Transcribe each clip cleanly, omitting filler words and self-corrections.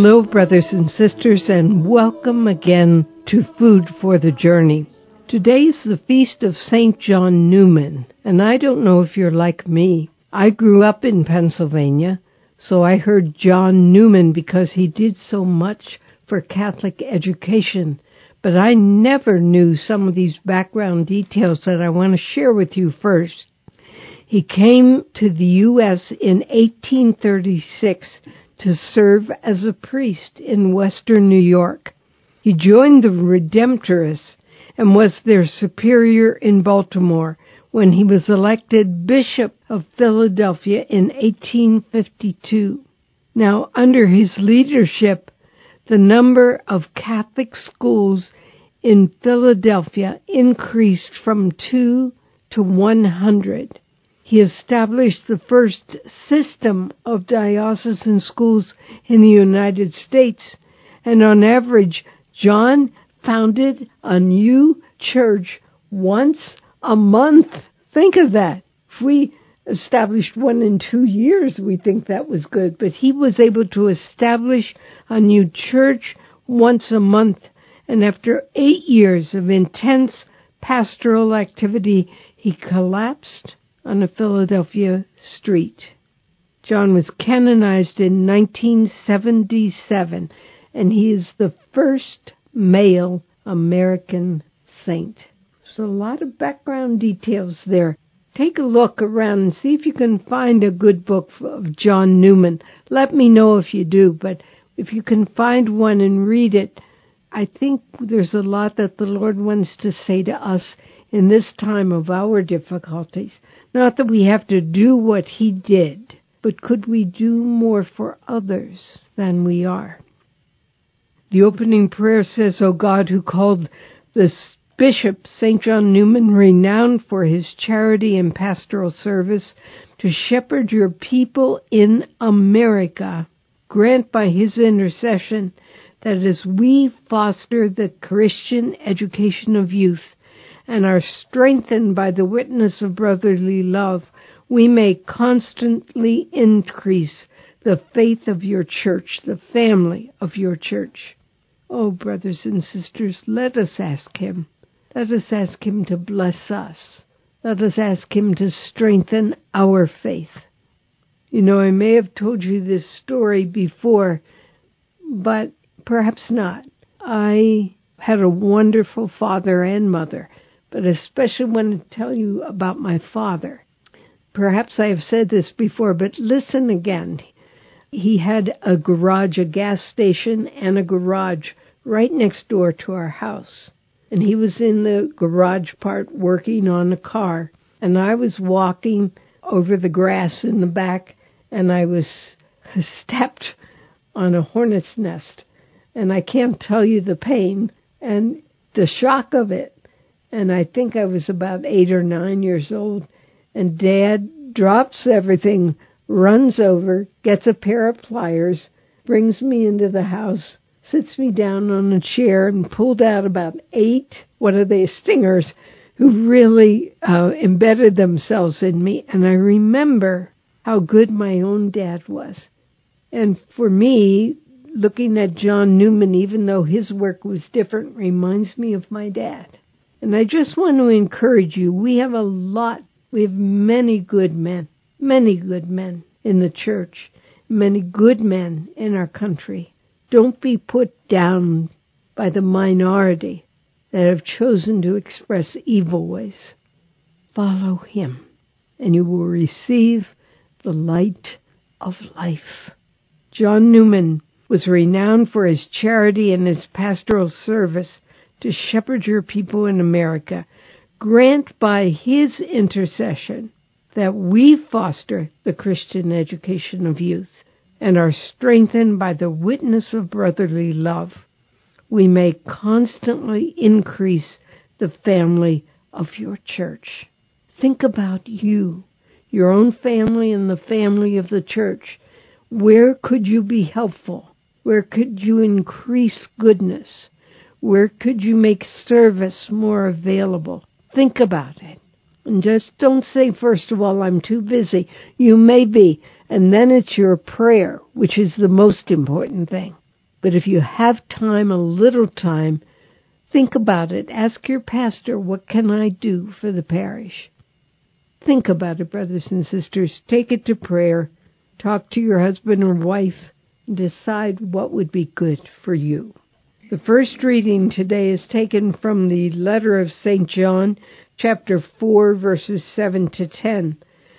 Hello, brothers and sisters, and welcome again to Food for the Journey. Today's the feast of St. John Neumann, and I don't know if you're like me. I grew up in Pennsylvania, so I heard John Neumann because he did so much for Catholic education, but I never knew some of these background details that I want to share with you first. He came to the U.S. in 1836 to serve as a priest in western New York. He joined the Redemptorists and was their superior in Baltimore when he was elected Bishop of Philadelphia in 1852. Now, under his leadership, the number of Catholic schools in Philadelphia increased from 2 to 100. He established the first system of diocesan schools in the United States, and on average, John founded a new church once a month. Think of that. If we established one in 2 years, we think that was good, but he was able to establish a new church once a month, and after 8 years of intense pastoral activity, he collapsed on a Philadelphia street. John was canonized in 1977, and he is the first male American saint. So a lot of background details there. Take a look around and see if you can find a good book of John Neumann. Let me know if you do, but if you can find one and read it, I think there's a lot that the Lord wants to say to us in this time of our difficulties. Not that we have to do what he did, but could we do more for others than we are? The opening prayer says, O God, who called this Bishop St. John Neumann, renowned for his charity and pastoral service, to shepherd your people in America, grant by his intercession that as we foster the Christian education of youth and are strengthened by the witness of brotherly love, we may constantly increase the faith of your church, the family of your church. Oh, brothers and sisters, let us ask him. Let us ask him to bless us. Let us ask him to strengthen our faith. You know, I may have told you this story before, but perhaps not. I had a wonderful father and mother, but especially want to tell you about my father. Perhaps I have said this before, but listen again. He had a garage, a gas station, and a garage right next door to our house. And he was in the garage part working on a car. And I was walking over the grass in the back, and I was stepped on a hornet's nest. And I can't tell you the pain and the shock of it. And I think I was about 8 or 9 years old. And Dad drops everything, runs over, gets a pair of pliers, brings me into the house, sits me down on a chair, and pulled out about 8, stingers, who really embedded themselves in me. And I remember how good my own dad was. And for me, looking at John Neumann, even though his work was different, reminds me of my dad. And I just want to encourage you, we have many good men in the church, many good men in our country. Don't be put down by the minority that have chosen to express evil ways. Follow him, and you will receive the light of life. John Neumann was renowned for his charity and his pastoral service to shepherd your people in America. Grant by his intercession that we foster the Christian education of youth and are strengthened by the witness of brotherly love. We may constantly increase the family of your church. Think about you, your own family, and the family of the church. Where could you be helpful? Where could you increase goodness? Where could you make service more available? Think about it. And just don't say, first of all, I'm too busy. You may be. And then it's your prayer, which is the most important thing. But if you have time, a little time, think about it. Ask your pastor, what can I do for the parish? Think about it, brothers and sisters. Take it to prayer. Talk to your husband or wife. And decide what would be good for you. The first reading today is taken from the letter of St. John, chapter 4, verses 7 to 10.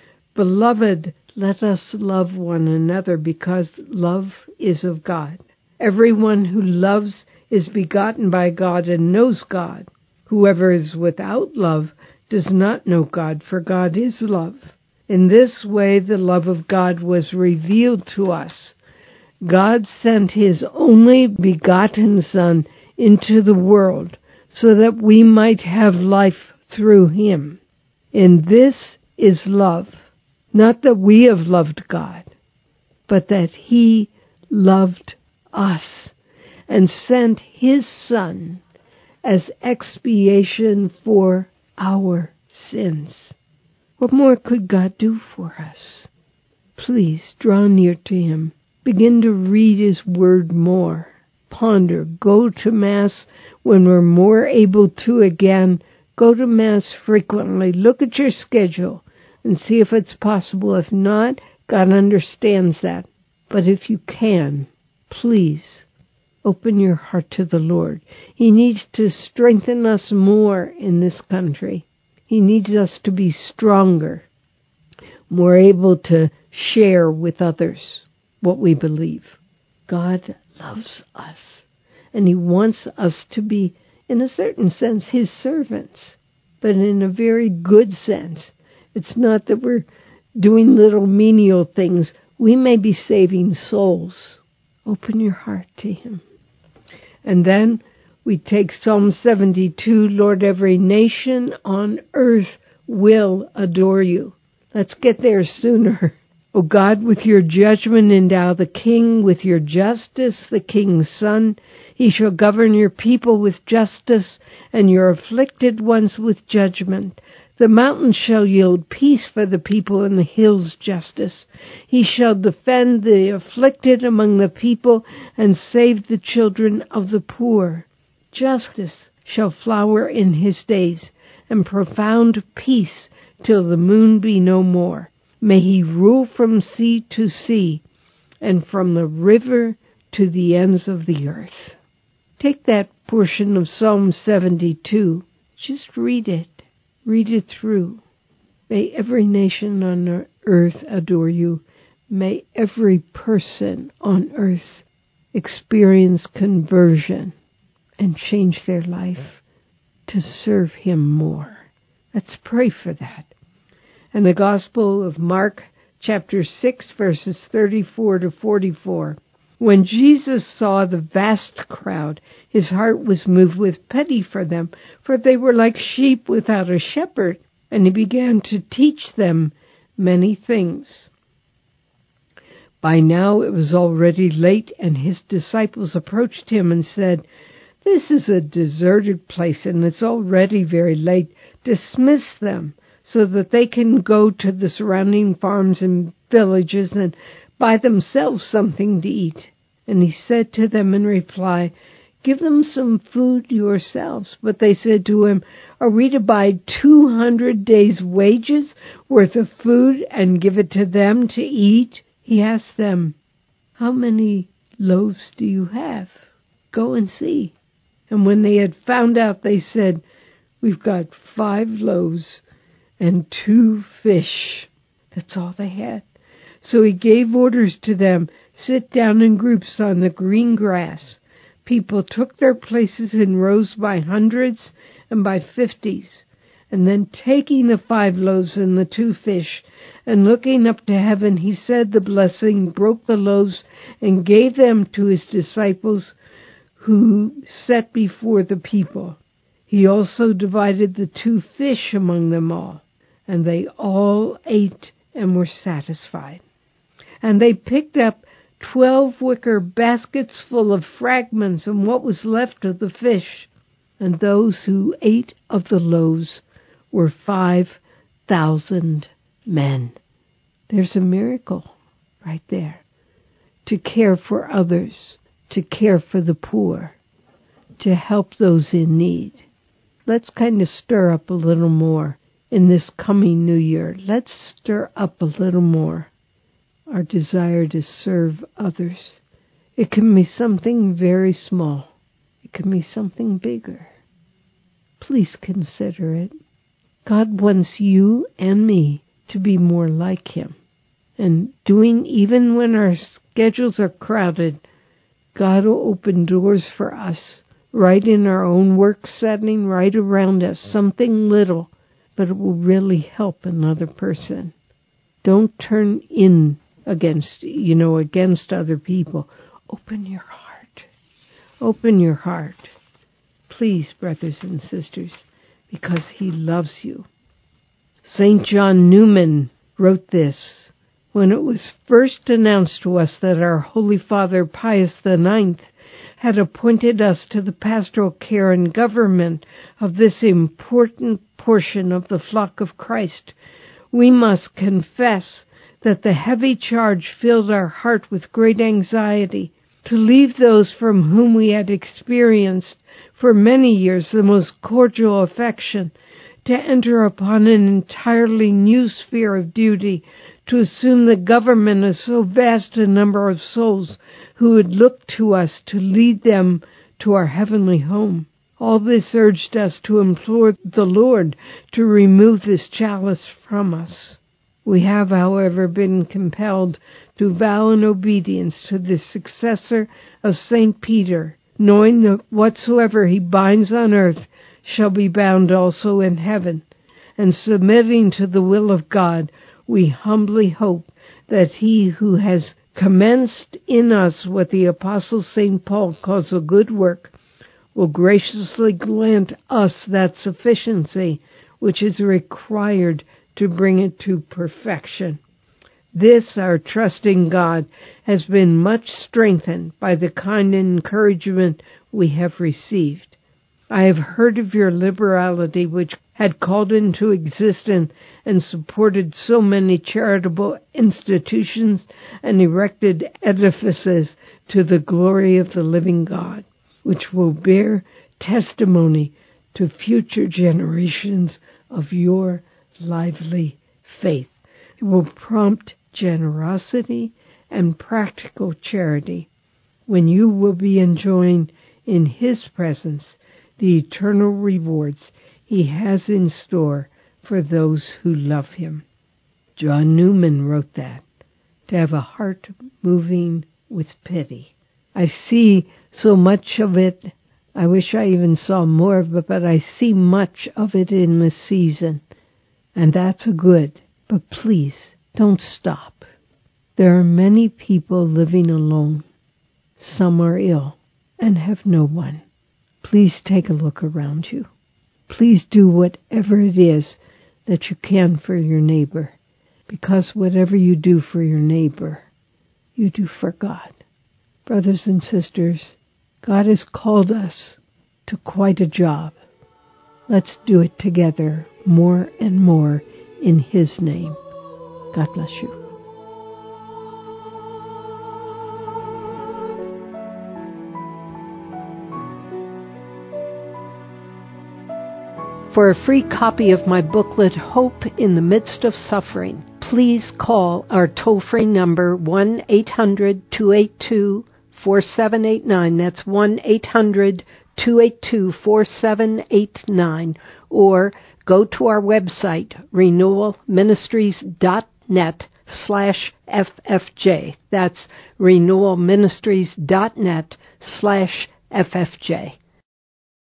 Beloved, let us love one another, because love is of God. Everyone who loves is begotten by God and knows God. Whoever is without love does not know God, for God is love. In this way the love of God was revealed to us. God sent his only begotten Son into the world so that we might have life through him. And this is love, not that we have loved God, but that he loved us and sent his Son as expiation for our sins. What more could God do for us? Please draw near to him. Begin to read his word more. Ponder. Go to Mass when we're more able to again. Go to Mass frequently. Look at your schedule and see if it's possible. If not, God understands that. But if you can, please open your heart to the Lord. He needs to strengthen us more in this country. He needs us to be stronger, more able to share with others what we believe. God loves us, and he wants us to be, in a certain sense, his servants, but in a very good sense. It's not that we're doing little menial things. We may be saving souls. Open your heart to him. And then we take Psalm 72, Lord, every nation on earth will adore you. Let's get there sooner. O God, with your judgment endow the king, with your justice the king's son. He shall govern your people with justice, and your afflicted ones with judgment. The mountains shall yield peace for the people, and the hills justice. He shall defend the afflicted among the people, and save the children of the poor. Justice shall flower in his days, and profound peace till the moon be no more. May he rule from sea to sea, and from the river to the ends of the earth. Take that portion of Psalm 72. Just read it. Read it through. May every nation on earth adore you. May every person on earth experience conversion and change their life to serve him more. Let's pray for that. And the Gospel of Mark, chapter 6, verses 34 to 44. When Jesus saw the vast crowd, his heart was moved with pity for them, for they were like sheep without a shepherd, and he began to teach them many things. By now it was already late, and his disciples approached him and said, "This is a deserted place, and it's already very late. Dismiss them, so that they can go to the surrounding farms and villages and buy themselves something to eat." And he said to them in reply, "Give them some food yourselves." But they said to him, "Are we to buy 200 days' wages worth of food and give it to them to eat?" He asked them, "How many loaves do you have? Go and see." And when they had found out, they said, "We've got 5 loaves and 2 fish." That's all they had. So he gave orders to them, "Sit down in groups on the green grass." People took their places in rows by hundreds and by 50s. And then taking the 5 loaves and the 2 fish, and looking up to heaven, he said the blessing, broke the loaves, and gave them to his disciples, who set before the people. He also divided the 2 fish among them all, and they all ate and were satisfied. And they picked up 12 wicker baskets full of fragments and what was left of the fish. And those who ate of the loaves were 5,000 men. There's a miracle right there. To care for others, to care for the poor, to help those in need. Let's kind of stir up a little more in this coming new year. Let's stir up a little more our desire to serve others. It can be something very small. It can be something bigger. Please consider it. God wants you and me to be more like Him. And doing, even when our schedules are crowded, God will open doors for us, right in our own work setting, right around us, something little, but it will really help another person. Don't turn in against other people. Open your heart. Open your heart. Please, brothers and sisters, because He loves you. St. John Newman wrote this: when it was first announced to us that our Holy Father Pius IX had appointed us to the pastoral care and government of this important portion of the flock of Christ, we must confess that the heavy charge filled our heart with great anxiety to leave those from whom we had experienced for many years the most cordial affection, to enter upon an entirely new sphere of duty, to assume the government of so vast a number of souls who would look to us to lead them to our heavenly home. All this urged us to implore the Lord to remove this chalice from us. We have, however, been compelled to vow in obedience to the successor of St. Peter, knowing that whatsoever he binds on earth shall be bound also in heaven, and submitting to the will of God, we humbly hope that He who has commenced in us what the Apostle St. Paul calls a good work will graciously grant us that sufficiency which is required to bring it to perfection. This, our trust in God, has been much strengthened by the kind encouragement we have received. I have heard of your liberality, which had called into existence and supported so many charitable institutions and erected edifices to the glory of the living God, which will bear testimony to future generations of your lively faith. It will prompt generosity and practical charity when you will be enjoying in His presence the eternal rewards He has in store for those who love Him. John Newman wrote that, to have a heart moving with pity. I see so much of it. I wish I even saw more of it, but I see much of it in this season, and that's a good. But please, don't stop. There are many people living alone. Some are ill and have no one. Please take a look around you. Please do whatever it is that you can for your neighbor, because whatever you do for your neighbor, you do for God. Brothers and sisters, God has called us to quite a job. Let's do it together more and more in His name. God bless you. For a free copy of my booklet, Hope in the Midst of Suffering, please call our toll-free number 1-800-282-4789. That's 1-800-282-4789. Or go to our website, renewalministries.net/FFJ. That's renewalministries.net/FFJ.